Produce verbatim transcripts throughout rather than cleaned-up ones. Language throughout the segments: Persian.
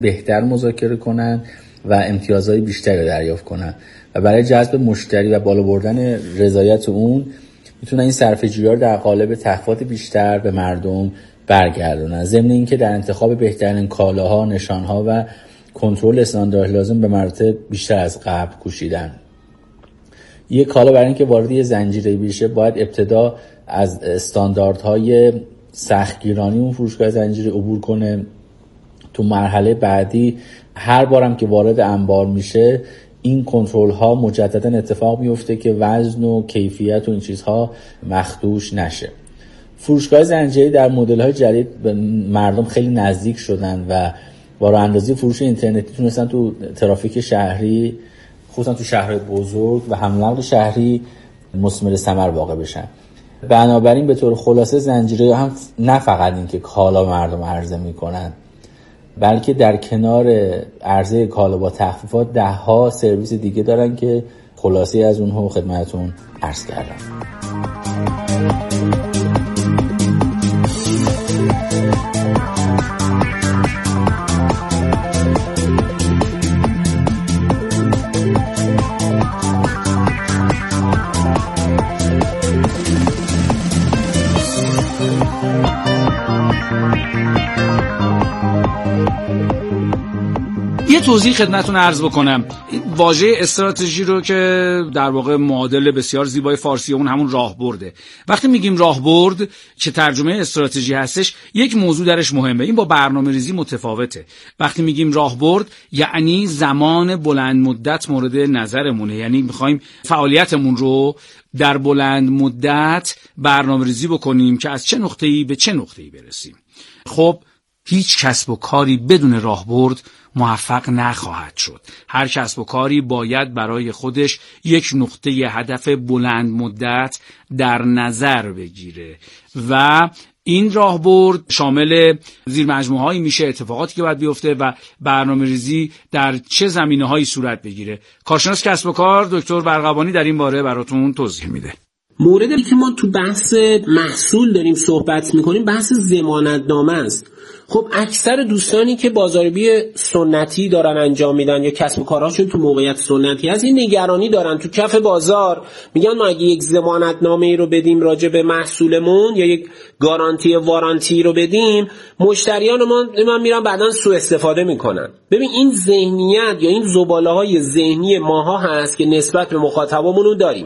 بهتر مذاکره کنن و امتیازهای بیشتری رو دریافت کنن و برای جذب مشتری و بالا بردن رضایت اون میتونن این صرفه‌جویی‌ها رو در قالب تخفیفات بیشتر به مردم برگردونن، ضمن اینکه در انتخاب بهترین کالاها، نشانها و کنترل استاندارد لازم به مراتب بیشتر از قبل کوشیدن. یک کالا برای اینکه وارد یه زنجیره بشه باید ابتدا از استانداردهای سختگیرانی اون فروشگاه زنجیره عبور کنه. تو مرحله بعدی هر بارم که وارد انبار میشه این کنترل ها مجددا اتفاق میفته که وزن و کیفیت و این چیزها مخدوش نشه. فروشگاه زنجیره در مدل های جدید به مردم خیلی نزدیک شدن و با راه اندازی فروش اینترنتی تونستن تو ترافیک شهری، خصوصا تو شهرهای بزرگ و حمل و نقل شهری مثمر ثمر واقع بشن. بنابراین به طور خلاصه زنجیره هم نه فقط این که کالا مردم عرضه میکنن، بلکه در کنار عرضه کالا با تخفیفات ده ها سرویس دیگه دارن که خلاصه از اونها خدمتتون عرض کردم. یه توضیح خدمتتون عرض بکنم. واژه استراتژی رو که در واقع معادل بسیار زیبای فارسی اون همون راهبرده. وقتی میگیم راهبرد که ترجمه استراتژی هستش، یک موضوع درش مهمه، این با برنامه‌ریزی متفاوته. وقتی میگیم راهبرد یعنی زمان بلند مدت مورد نظرمونه، یعنی میخوایم فعالیتمون رو در بلند مدت برنامه‌ریزی بکنیم که از چه نقطه‌ای به چه نقطه‌ای برسیم. خب هیچ کسب و کاری بدون راهبرد موفق نخواهد شد. هر کسب و کاری باید برای خودش یک نقطه هدف بلند مدت در نظر بگیره و این راهبرد شامل زیر مجموعه‌هایی میشه، اتفاقاتی که باید بیفته و برنامه‌ریزی در چه زمینه‌هایی صورت بگیره. کارشناس کسب و کار دکتر برقبانی در این باره براتون توضیح میده. موردی که ما تو بحث محصول داریم صحبت میکنیم بحث ضمانتنامه است. خب اکثر دوستانی که بازاریابی سنتی دارن انجام میدن یا کسب و کارهاشون تو موقعیت سنتی از این نگرانی دارن، تو کف بازار میگن ما اگه یک ضمانتنامه رو بدیم راجع به محصولمون یا یک گارانتی وارانتی رو بدیم، مشتریان ما من میرن بعداً سوء استفاده میکنن. ببین این ذهنیت یا این زباله‌های ذهنی ماها هست که نسبت به مخاطبمون رو داریم.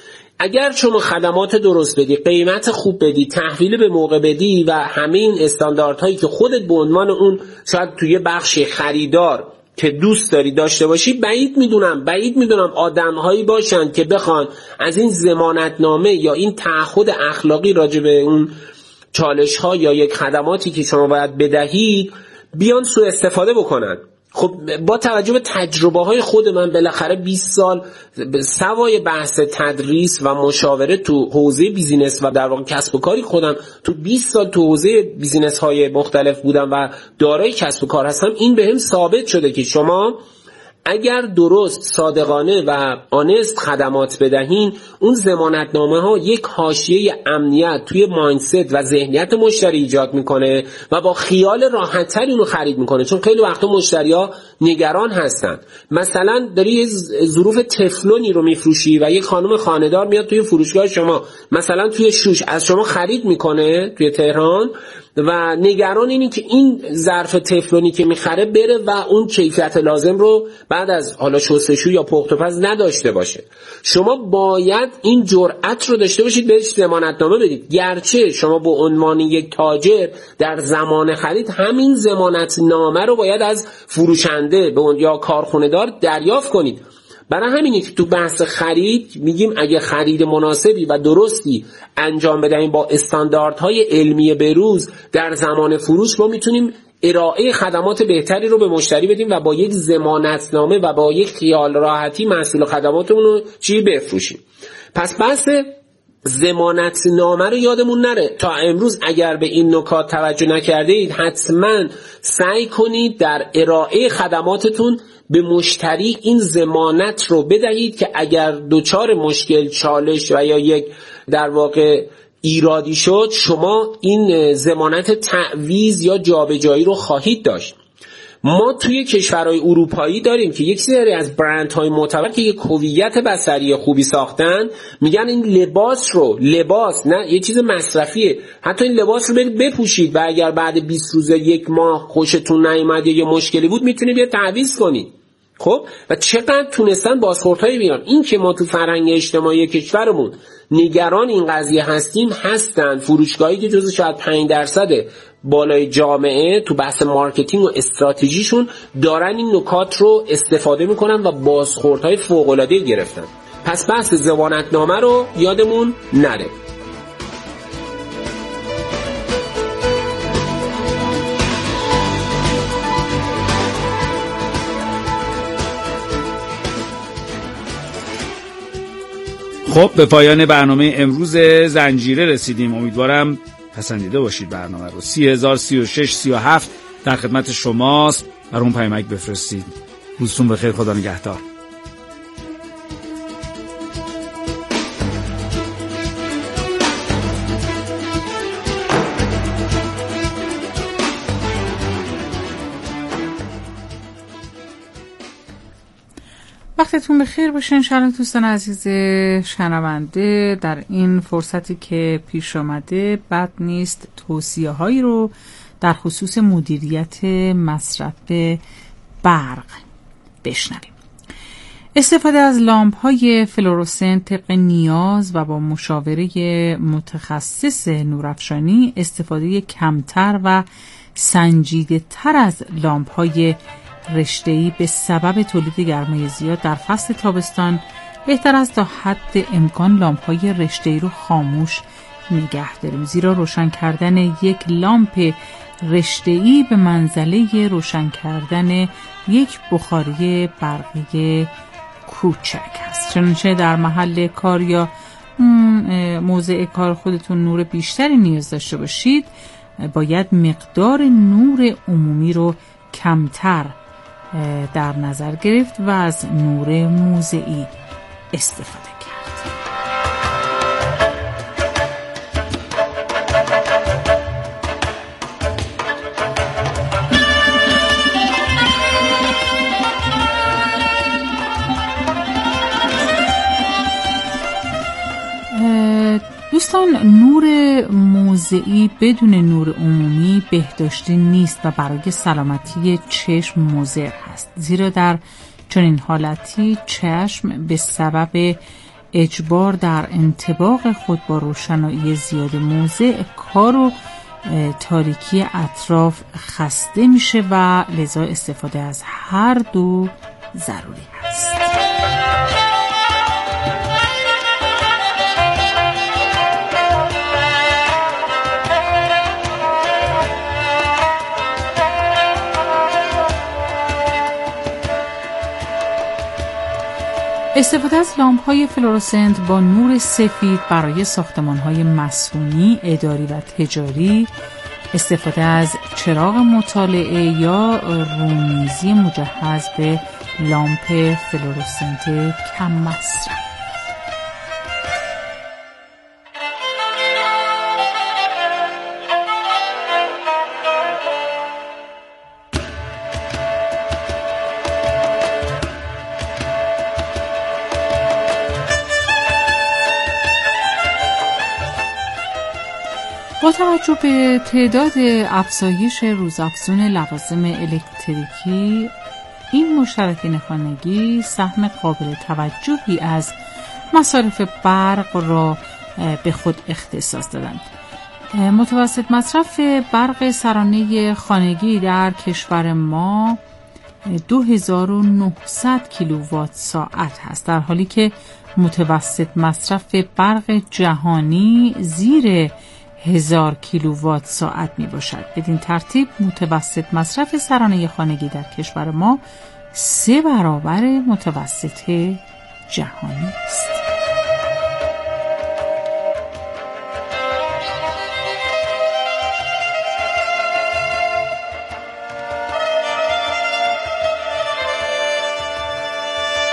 اگر شما خدمات درست بدی، قیمت خوب بدی، تحویل به موقع بدی و همه این استانداردهایی که خودت به عنوان اون شاید توی بخش خریدار که دوست داری داشته باشی، بعید میدونم بعید میدونم آدم‌هایی باشن که بخوان از این ضمانتنامه یا این تعهد اخلاقی راجع به اون چالش‌ها یا یک خدماتی که شما باید بدهید بیان سوء استفاده بکنن. خب با توجه به تجربه های خود من بالاخره بیست سال سوای بحث تدریس و مشاوره تو حوزه بیزینس و در واقع کسب و کاری خودم تو بیست سال تو حوزه بیزینس های مختلف بودم و دارای کسب و کار هستم، این بهم ثابت شده که شما اگر درست، صادقانه و آنست خدمات بدهین، اون ضمانتنامه ها یک حاشیه امنیت توی مایندست و ذهنیت مشتری ایجاد میکنه و با خیال راحت‌تر اونو خرید میکنه. چون خیلی وقتا مشتری‌ها نگران هستن. مثلا داری یه ظروف تفلونی رو میفروشی و یک خانم خانه‌دار میاد توی فروشگاه شما، مثلا توی شوش از شما خرید میکنه توی تهران و نگران اینی که این ظرف تفلونی که میخره بره و اون کیفیت لازم رو بعد از حالا شستشو یا پخت و پز نداشته باشه. شما باید این جرأت رو داشته باشید بهش ضمانتنامه بدید. گرچه شما به عنوان یک تاجر در زمان خرید همین ضمانتنامه رو باید از فروشنده به اون یا کارخونه دار دریافت کنید. برای همینه که تو بحث خرید میگیم اگه خرید مناسبی و درستی انجام بدهیم با استانداردهای علمی بروز در زمان فروش، ما میتونیم ارائه خدمات بهتری رو به مشتری بدیم و با یک ضمانتنامه و با یک خیال راحتی محصول و خدماتمون رو چی بفروشیم. پس بحث ضمانتنامه رو یادمون نره. تا امروز اگر به این نکات توجه نکرده اید حتما سعی کنید در ارائه خدماتتون به مشتری این ضمانت رو بدهید که اگر دچار مشکل، چالش و یا یک در واقع ایرادی شد، شما این ضمانت تعویض یا جابجایی رو خواهید داشت. ما توی کشورهای اروپایی داریم که یک سری از برندهای معتبر که یک هویت بصری خوبی ساختن، میگن این لباس رو، لباس نه یه چیز مصرفیه، حتی این لباس رو برید بپوشید و اگر بعد بیست روز یک ماه خوشتون نیومد یا یه مشکلی بود میتونید بیا تعویض کنید. خب و چقدر تونستن بازخوردهای بیان. این که ما تو فرهنگ اجتماعی کشورمون نگران این قضیه هستیم هستن فروشگاهی که جزو شاید پنج درصد بالای جامعه تو بحث مارکتینگ و استراتژیشون دارن این نکات رو استفاده میکنن و بازخوردهای فوق‌العاده گرفتن. پس بحث ضمانتنامه رو یادمون نره. خب به پایان برنامه امروز زنجیره رسیدیم. امیدوارم پسندیده باشید برنامه رو. سی هزار سی و شش سی و هفت در خدمت شماست. برای اون پیامک بفرستید. روزتون بخیر. خدا نگهدار. وقتتون بخیر باشه انشاءالله دوستان عزیز شنونده. در این فرصتی که پیش آمده بد نیست توصیه هایی رو در خصوص مدیریت مصرف برق بشنویم. استفاده از لامپ های فلورسنت طبق نیاز و با مشاوره متخصص نورافشانی، استفاده کمتر و سنجیده تر از لامپ های رشته‌ای به سبب تولید گرمای زیاد در فصل تابستان بهتر است تا حد امکان لامپ‌های رشته‌ای رو خاموش نگه داریم، زیرا روشن کردن یک لامپ رشته‌ای به منزله روشن کردن یک بخاری برقی کوچک است. چنانچه در محل کار یا موضع کار خودتون نور بیشتری نیاز داشته باشید، باید مقدار نور عمومی رو کمتر در نظر گرفت و از نور موضعی استفاده کرد. دوستان، نور موضعی بدون نور عمومی بهداشتی نیست و برای سلامتی چشم مضر است، زیرا در چنین حالتی چشم به سبب اجبار در انطباق خود با روشنایی زیاد موضع کار و تاریکی اطراف خسته میشه و لذا استفاده از هر دو ضروری است. استفاده از لامپ‌های فلورسنت با نور سفید برای ساختمان‌های مسکونی، اداری و تجاری، استفاده از چراغ مطالعه یا رومیزی مجهز به لامپ فلورسنت کم مصرف. با توجه به تعداد افزایش روزافزون لوازم الکتریکی، این مشترکین خانگی سهم قابل توجهی از مصارف برق را به خود اختصاص دادند. متوسط مصرف برق سرانه خانگی در کشور ما دو هزار و نهصد کیلووات ساعت هست، در حالی که متوسط مصرف برق جهانی زیر هزار کیلووات ساعت می باشد. بدین ترتیب متوسط مصرف سرانه خانگی در کشور ما سه برابر متوسط جهانی است.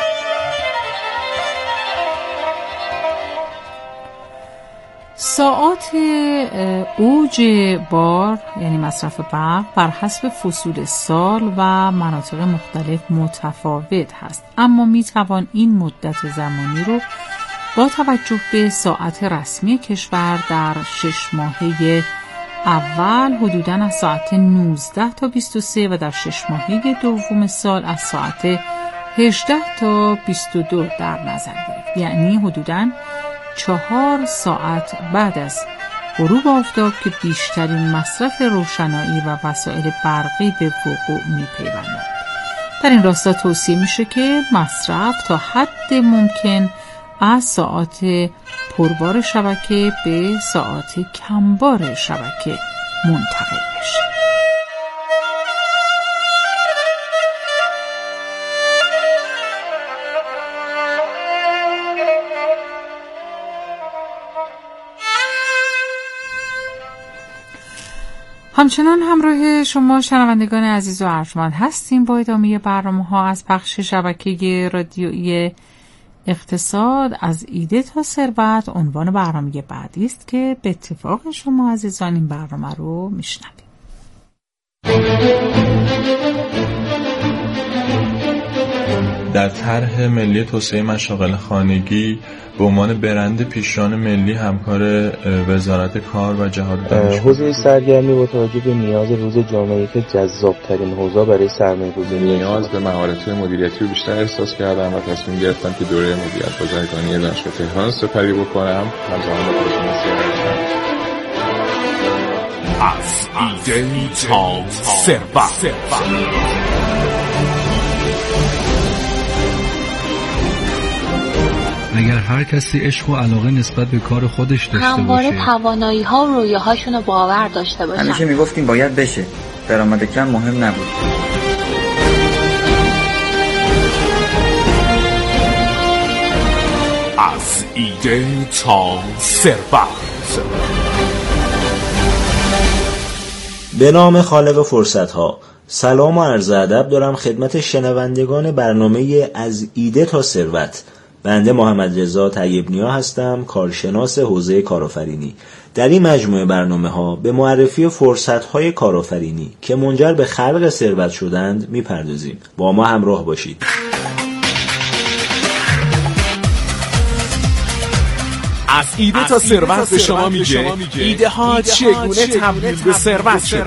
ساعات نقاط اوج بار یعنی مصرف برق بر حسب فصول سال و مناطق مختلف متفاوت هست، اما می توان این مدت زمانی رو با توجه به ساعت رسمی کشور در شش ماهه اول حدوداً از ساعت نوزده تا بیست و سه و در شش ماهه دوم سال از ساعت هجده تا بیست و دو در نظر گرفت، یعنی حدوداً چهار ساعت بعد از غروب آفتاب که بیشترین مصرف روشنایی و وسایل برقی به وقوع می‌پیوندند. در این راستا توصیه میشه که مصرف تا حد ممکن از ساعات پربار شبکه به ساعات کمبار شبکه منتقل بشه. همچنان همراه شما شنوندگان عزیز و ارجمند هستیم با ادامه برنامه ها از پخش شبکه رادیویی اقتصاد از ایده تا ثروت. عنوان برنامه بعدی است که به اتفاق شما عزیزان این برنامه رو میشنوید. در طرح ملی توسعه مشاغل خانگی به عنوان برند پیشران ملی همکار وزارت کار و جهاد دانشگاه حوزه سرگرمی با توجه به نیاز روز جامعه که جذاب‌ترین حوزه برای سرمایه‌گذاری نیاز به مهارت‌های مدیریتی رو بیشتر احساس کردم و تصمیم گرفتم که دوره مدیریت بازرگانی دانشگاه تهران سپری بکنم. همزمان با کارشناسی ارشد از ایده تا ثروت. اگر هر کسی عشق و علاقه نسبت به کار خودش داشته باشه، همواره توانایی‌ها و رویاهاشون رو باور داشته باشن. همیشه میگفتیم باید بشه، درآمد کم مهم نبود. از ایده تا ثروت. به نام خالق فرصت‌ها، سلام و عرض ادب دارم خدمت شنوندگان برنامه از ایده تا ثروت. بنده محمد رضا طیب نیا هستم، کارشناس حوزه کارآفرینی. در این مجموعه برنامه ها به معرفی فرصت های کارآفرینی که منجر به خلق ثروت شدند میپردازیم. با ما همراه باشید. از ایده تا ثروت به شما میگه ایده ها چگونه تبدیل به ثروت شده.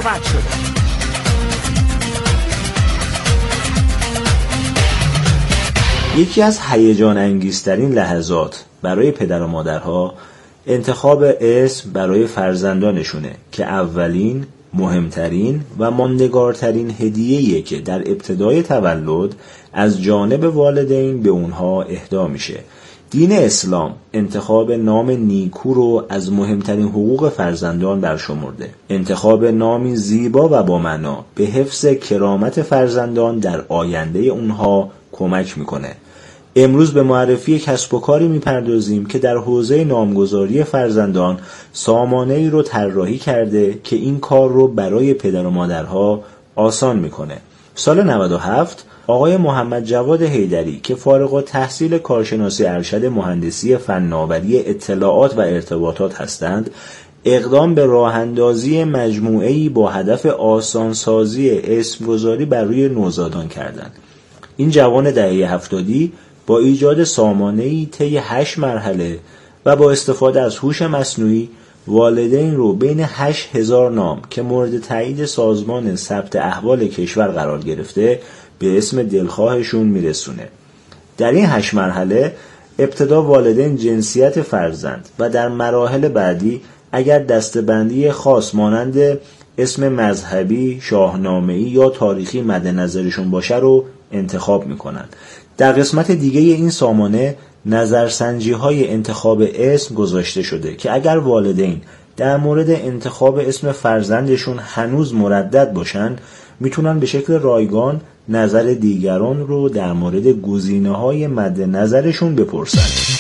یکی از هیجان انگیزترین لحظات برای پدر و مادرها انتخاب اسم برای فرزندانشونه که اولین، مهمترین و ماندگارترین هدیه‌ایه که در ابتدای تولد از جانب والدین به اونها اهدا میشه. دین اسلام انتخاب نام نیکو رو از مهمترین حقوق فرزندان برشمرده. انتخاب نامی زیبا و با معنا به حفظ کرامت فرزندان در آینده اونها کمک میکنه. امروز به معرفی کسب و کاری میپردازیم که در حوزه نامگذاری فرزندان سامانه‌ای رو طراحی کرده که این کار رو برای پدر و مادرها آسان میکنه. سال نود و هفت آقای محمد جواد حیدری که فارغ التحصیل کارشناسی ارشد مهندسی فناوری اطلاعات و ارتباطات هستند، اقدام به راه اندازی مجموعه‌ای با هدف آسانسازی اسمگذاری بر روی نوزادان کردند. این جوان دهه هفتادی با ایجاد سامانه‌ای طی هشت مرحله و با استفاده از هوش مصنوعی والدین رو بین هشت هزار نام که مورد تایید سازمان ثبت احوال کشور قرار گرفته به اسم دلخواهشون میرسونه. در این هشت مرحله ابتدا والدین جنسیت فرزند و در مراحل بعدی اگر دسته‌بندی خاص مانند اسم مذهبی، شاهنامه‌ای یا تاریخی مد نظرشون باشه رو انتخاب میکنن. در قسمت دیگه این سامانه نظرسنجی های انتخاب اسم گذاشته شده که اگر والدین در مورد انتخاب اسم فرزندشون هنوز مردد باشن میتونن به شکل رایگان نظر دیگران رو در مورد گزینه‌های مد نظرشون بپرسن.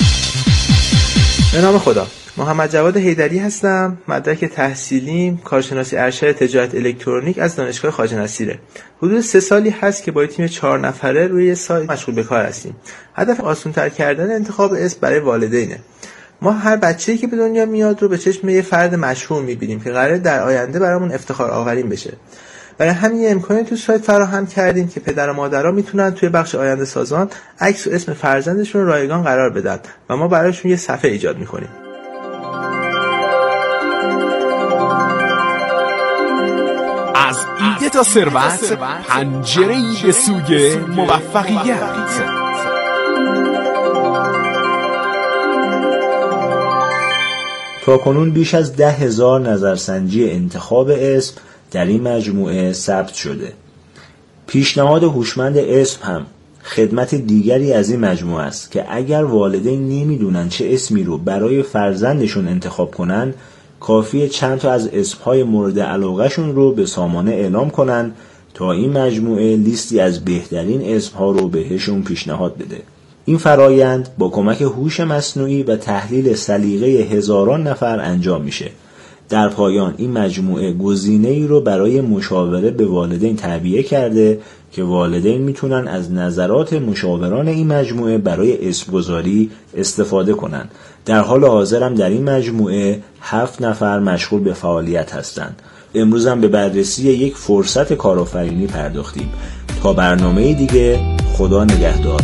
به نام خدا، محمد جواد حیدری هستم. مدرک تحصیلیم کارشناسی ارشد تجارت الکترونیک از دانشگاه خواجه نصیره. حدود سه سالی هست که با تیم چهار نفره روی سایت مشغول به کار هستیم. هدف آسان‌تر کردن انتخاب اسم برای والدینه. ما هر بچه‌ای که به دنیا میاد رو به چشم یه فرد مشهور می‌بینیم که قراره در آینده برامون افتخار آفرین بشه. برای همین یه امکانی تو سایت فراهم کردیم که پدر و مادرها میتونن توی بخش آینده سازان عکس و اسم فرزندشون رو رایگان قرار بدن و ما براشون یه صفحه ایجاد می‌کنیم. از ایده تا ثروت، پنجره‌ای به سوی موفقیت. تاکنون بیش از ده هزار نظرسنجی انتخاب اسم در این مجموعه ثبت شده. پیشنهاد هوشمند اسم هم خدمت دیگری از این مجموعه است که اگر والدین نمیدونن چه اسمی رو برای فرزندشون انتخاب کنن، کافیه چند تا از اسمهای مورد علاقهشون رو به سامانه اعلام کنن تا این مجموعه لیستی از بهترین اسمها رو بهشون پیشنهاد بده. این فرایند با کمک هوش مصنوعی و تحلیل سلیقه هزاران نفر انجام میشه. در پایان این مجموعه گزینه‌ای رو برای مشاوره به والدین تعبیه کرده که والدین میتونن از نظرات مشاوران این مجموعه برای اسمگذاری استفاده کنن. در حال حاضر هم در این مجموعه هفت نفر مشغول به فعالیت هستند. امروز هم به بررسی یک فرصت کارآفرینی پرداختیم. تا برنامه دیگه، خدا نگهدار.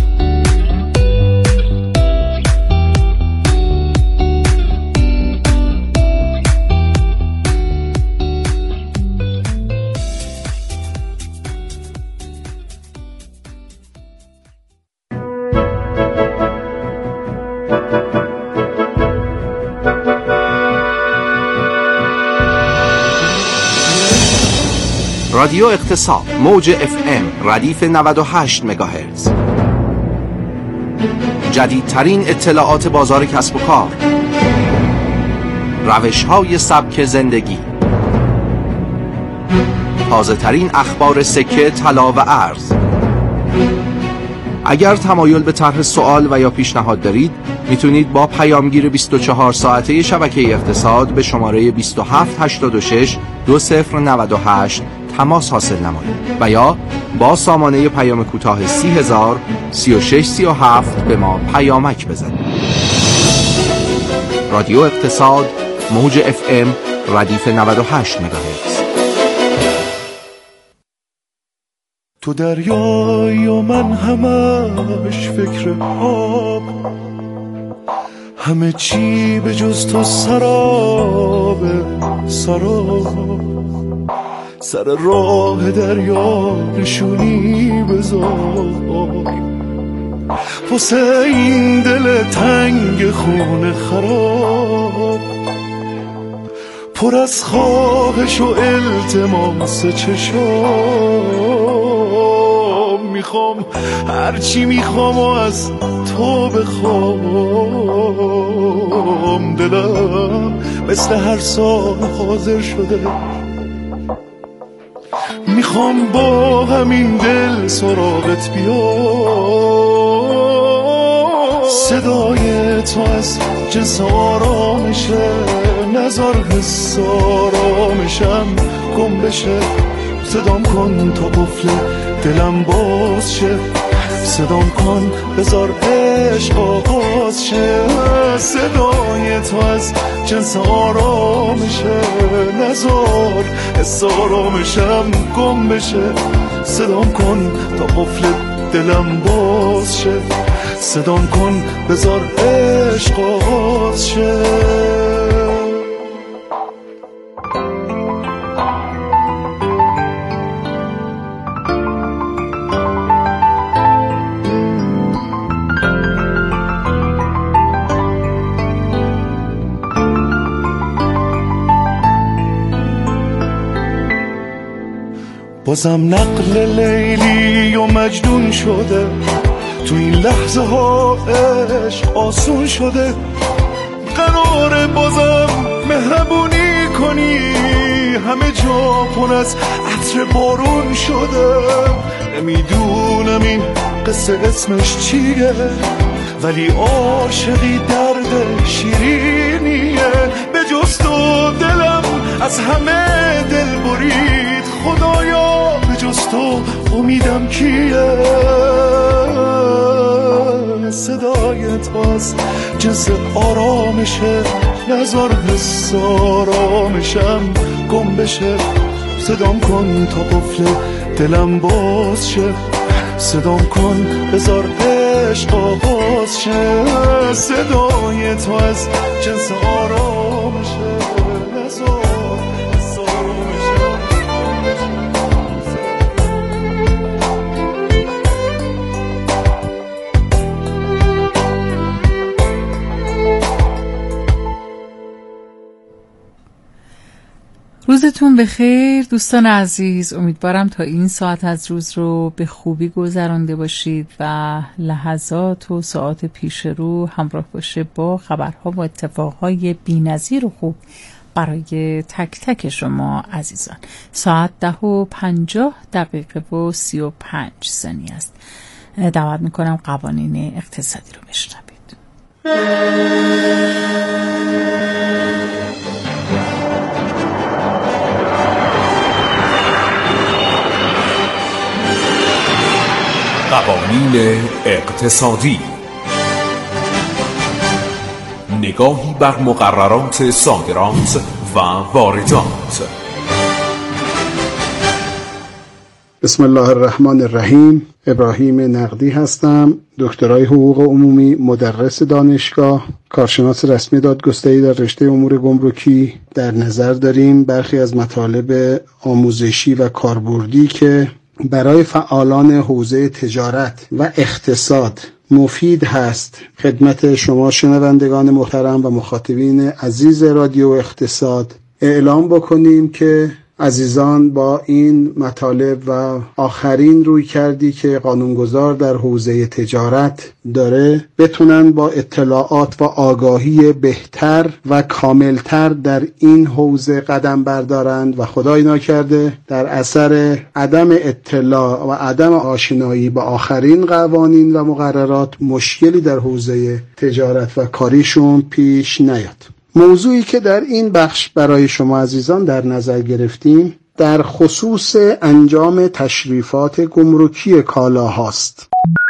رادیو اقتصاد موج اف ام ردیف نود و هشت مگاهرتز. جدیدترین اطلاعات بازار کسب و کار، روش‌های سبک زندگی، تازه‌ترین اخبار سکه، طلا و ارز. اگر تمایل به طرح سوال و یا پیشنهاد دارید، میتونید با پیامگیر بیست و چهار ساعته شبکه اقتصاد به شماره بیست و هفت هشتاد و شش دو صفر نود و هشت تماس حاصل نمایید و یا با سامانه پیام کوتاه سی هزار سی و شش سی و هفت به ما پیامک بزنید. رادیو اقتصاد موج اف ام ردیف نود و هشت مگاهرتز. تو دریایی و من همش فکر آب، همه چی به جز تو سراب سراب، سر راه دریا نشونی بذار واسه این دل تنگ خونه خراب، پر از خواهش و التماس چشام، میخوام هرچی میخوام و از تو بخوام، دلم مثل هر سال حاضر شده، میخوام با همین دل سراغت بیام، صدای تو از جنس آرامشه، نزار حس آرامشم گم بشه، صدام کن تا قفل دلم باز شه، صدام کن بذار عشق آغاز شه، صدای تو از جنس آرامشه، نزار حس آرامشم گم بشه، صدام کن تا قفل دلم باز شه، صدام کن بذار عشق آغاز شه. بازم نقل لیلی و مجنون شده، تو این لحظه ها عشق آسون شده، قراره بازم مهربونی کنی، همه جا پر از عطر بارون شده، نمیدونم این قصه اسمش چیه، ولی عاشقی درد شیرینیه، به جز تو دلم از همه دل برید، خدایا به جز تو امیدم کیه، صدای تاست جنس آرامشه نذار حس آرامشم گم بشه صدام کن تا قفل دلم باز شه صدام کن بذار عشق آغاز شه صدای تو از جنس آرامشه نذار روزتون بخیر دوستان عزیز، امیدوارم تا این ساعت از روز رو به خوبی گذرانده باشید و لحظات و ساعت پیش رو همراه باشه با خبرها و اتفاقهای بی‌نظیر و خوب برای تک تک شما عزیزان. ساعت ده و پنجاه دقیقه و سی و پنج ثانیه است. دعوت میکنم قوانین اقتصادی رو بشنوید. قوانین اقتصادی، نگاهی بر مقررات صادرات و واردات. بسم الله الرحمن الرحیم. ابراهیم نقدی هستم، دکترای حقوق عمومی، مدرس دانشگاه، کارشناس رسمی دادگستری در رشته امور گمرکی. در نظر داریم برخی از مطالب آموزشی و کاربردی که برای فعالان حوزه تجارت و اقتصاد مفید هست خدمت شما شنوندگان محترم و مخاطبین عزیز رادیو اقتصاد اعلام بکنیم که عزیزان با این مطالب و آخرین روی کردی که قانونگذار در حوزه تجارت داره بتونن با اطلاعات و آگاهی بهتر و کاملتر در این حوزه قدم بردارند و خدای ناکرده در اثر عدم اطلاع و عدم آشنایی با آخرین قوانین و مقررات مشکلی در حوزه تجارت و کاریشون پیش نیاد. موضوعی که در این بخش برای شما عزیزان در نظر گرفتیم در خصوص انجام تشریفات گمرکی کالاهاست.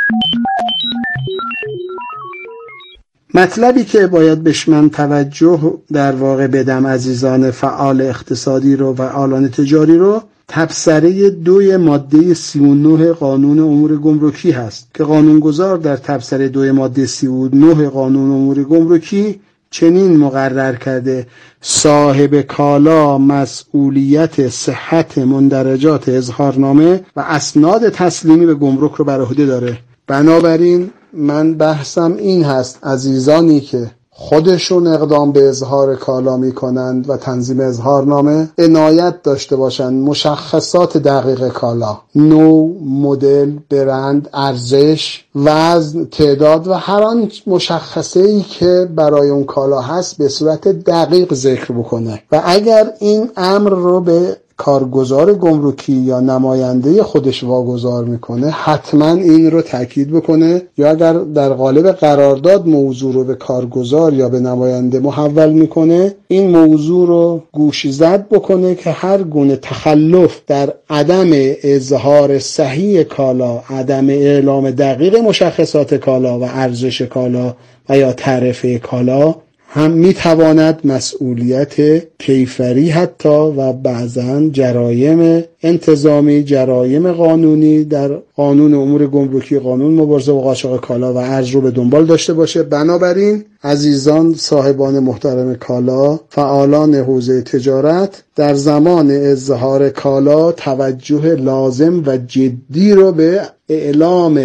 مطلبی که باید بهش من توجه در واقع بدم عزیزان فعال اقتصادی رو و فعالان تجاری رو تبصره دوی ماده سی و نه قانون امور گمرکی هست که قانونگذار در تبصره دوی ماده سی و نه قانون امور گمرکی چنین مقرر کرده: صاحب کالا مسئولیت صحت مندرجات اظهارنامه و اسناد تسلیمی به گمرک رو بر عهده داره. بنابراین من بحثم این هست عزیزانی که خودشون اقدام به اظهار کالا می کنند و تنظیم اظهارنامه عنایت داشته باشند مشخصات دقیق کالا، نوع، مدل، برند، ارزش، وزن، تعداد و هر آن مشخصه‌ای که برای اون کالا هست به صورت دقیق ذکر بکنه و اگر این امر رو به کارگزار گمرکی یا نماینده خودش واگذار میکنه حتما این رو تاکید بکنه، یا اگر در قالب قرارداد موضوع رو به کارگزار یا به نماینده محول میکنه این موضوع رو گوش زد بکنه که هر گونه تخلف در عدم اظهار صحیح کالا، عدم اعلام دقیق مشخصات کالا و ارزش کالا و یا تعرفه کالا هم میتواند مسئولیت کیفری حتی و بعضاً جرایم انتظامی، جرایم قانونی در قانون امور گمرکی، قانون مبارزه با قاچاق کالا و ارز رو به دنبال داشته باشه. بنابراین عزیزان صاحبان محترم کالا، فعالان حوزه تجارت در زمان اظهار کالا توجه لازم و جدی رو به اعلام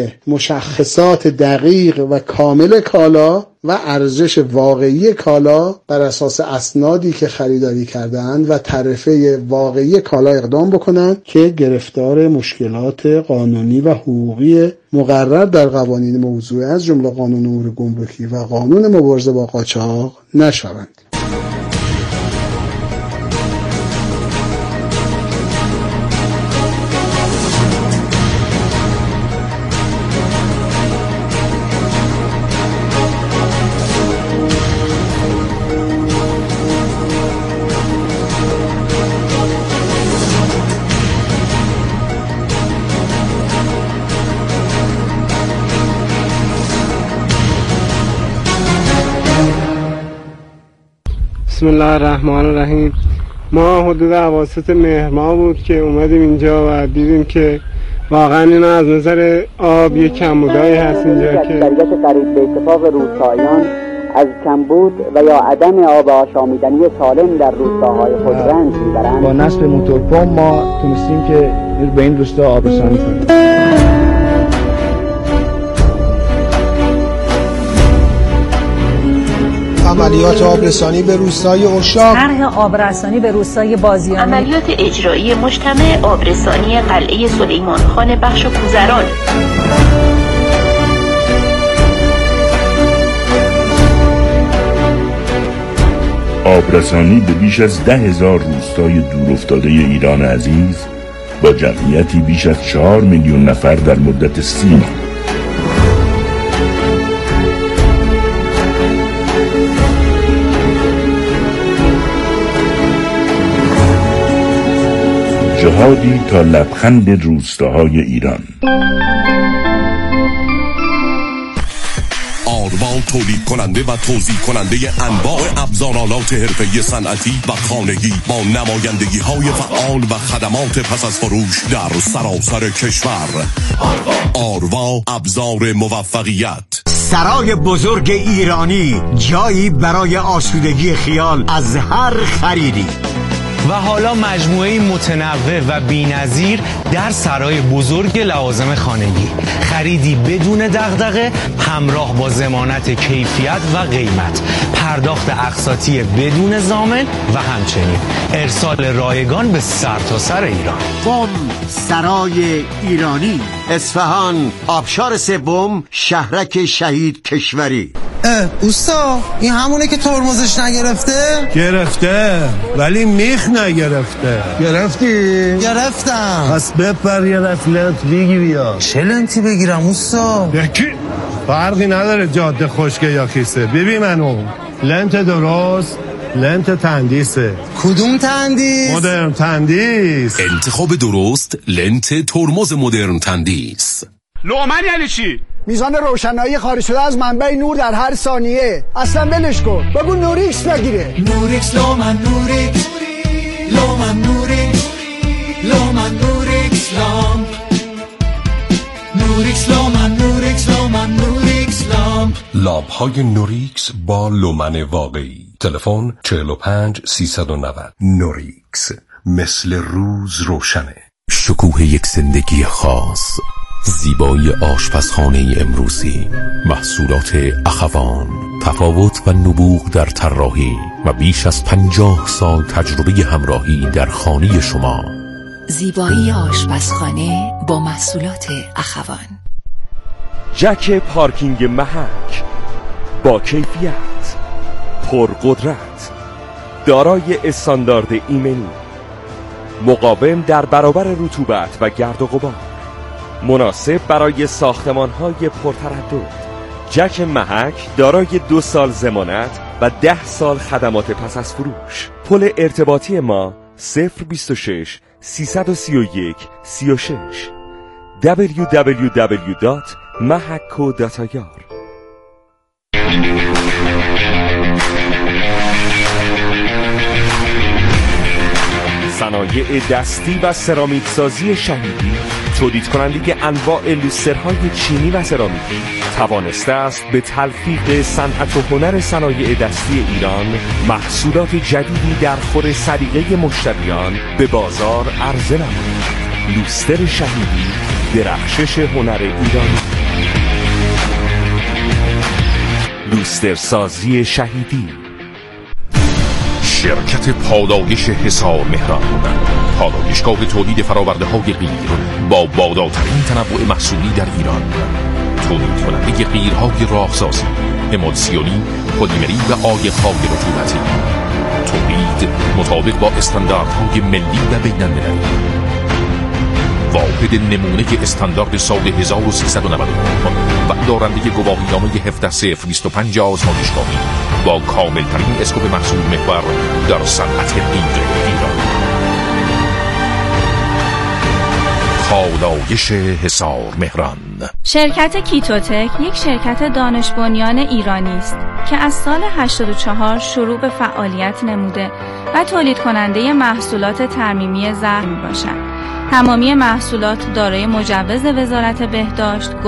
مشخصات دقیق و کامل کالا و ارزش واقعی کالا بر اساس اسنادی که خریداری کردند و تعرفه واقعی کالا اقدام بکنند که گرفتار مشکلات قانونی و حقوقی مقرر در قوانین موضوعی از جمله قانون امور گمرکی و قانون مبارزه با قاچاق نشوند. بسم الله الرحمن الرحیم. ما حدود اواسط مهر ماه بود که اومدیم اینجا و دیدیم که واقعا اینا از نظر آب یک کمبودایی هست اینجا که اکثریت قریب به اتفاق روستاییان از کمبود و یا عدم آب آشامیدنی سالم در روستاهای خود رنج میبرند. با نصب موتورپمپ ما تونستیم که به این روستا آب رسانی کنیم. عملیات آبرسانی به روستای اشاق، طرح آبرسانی به روستای بازیانی، عملیات اجرایی مجتمع آبرسانی قلعه سلیمان خان بخش کوزران. آبرسانی به بیش از ده هزار روستای دورافتاده ایران عزیز با جمعیتی بیش از چهار میلیون نفر در مدت سی ماه. جهادی تا لبخند روستاهای ایران. آروا تولید کننده و توزیع کننده انواع ابزارالات حرفه‌ای صنعتی و خانگی با نمایندگی های فعال و خدمات پس از فروش در سراسر کشور. آروا ابزار موفقیت. سرای بزرگ ایرانی، جایی برای آسودگی خیال از هر خریدی. و حالا مجموعه متنوع و بی‌نظیر در سرای بزرگ لوازم خانگی، خریدی بدون دغدغه همراه با ضمانت کیفیت و قیمت، پرداخت اقساطی بدون ضامن و همچنین ارسال رایگان به سرتاسر ایران. بم سرای ایرانی، اصفهان، آبشار سوم، شهرک شهید کشوری. اه اوستا این همونه که ترمزش نگرفته؟ گرفته ولی میخ نگرفته. گرفتی؟ گرفتم. پس بپر یه دست لنت بگی بیا. چه لنتی بگیرم اوستا؟ یکی فرقی نداره جاده خشکه یا کیسه. ببین منو لنت درست لنت تندیسه. کدوم تندیس؟ مدرن تندیس. انتخاب درست لنت ترمز مدرن تندیس. لومن یعنی چی؟ میزان روشنایی خارج شده از منبع نور در هر ثانیه. اصلا ولش کن بگو نوریکس بگیره. نوریکس لومن نوریکس لومن نوریکس لومن نوریکس لامپ نوریکس لومن نوریکس لومن نوریکس لامپ. لامپ های نوریکس با لومن واقعی. تلفن چهل و پنج سیصد و نود. نوریکس مثل روز روشنه. شکوه یک زندگی خاص، زیبایی آشپزخانه امروزی، محصولات اخوان، تفاوت و نبوغ در طراحی و بیش از پنجاه سال تجربه همراهی در خانه شما. زیبایی آشپزخانه با محصولات اخوان. جک پارکینگ محک با کیفیت، پرقدرت، دارای استاندارد ایمنی، مقاوم در برابر رطوبت و گرد و غبار، مناسب برای ساختمان‌های پرتردد. جک محک دارای دو سال ضمانت و ده سال خدمات پس از فروش. پل ارتباطی ما صفر بیست و شش سیصد و سی و یک سی و شش دبلیو دبلیو دبلیو دات محکو دات آی آر. صنایع دستی و سرامیک سازی شهیدی، تولید کننده انواع لوسترهای چینی و سرامیکی، توانسته است به تلفیق صنعت و هنر صنایع دستی ایران محصولات جدیدی در خور سلیقه مشتریان به بازار عرضه نماید. لوستر شهیدی، درخشش هنر ایران. لوستر سازی شهیدی. شرکت پادایش حصار مهران، پادایشگاه تولید فراورده های غیر با بالاترین تنوع محصولی در ایران. تولید کننده غیرهای راهسازی، امولسیونی، پلیمری و عایق‌های رطوبتی. تولید مطابق با استانداردهای ملی و بین‌المللی. واحد نمونه استاندارد سال هزار و سیصد و نود و نه و دارنده گواهینامه هفده صفر بیست و پنج آزمایشگاهی با کاملترین اسکوپ محصول محور در صنعت غیر ایران. پادایش حصار مهران. شرکت کیتوتک یک شرکت دانش بنیان ایرانی است که از سال هشتاد و چهار شروع به فعالیت نموده و تولید کننده محصولات ترمیمی زرع می باشد. تمامی محصولات دارای مجوز وزارت بهداشت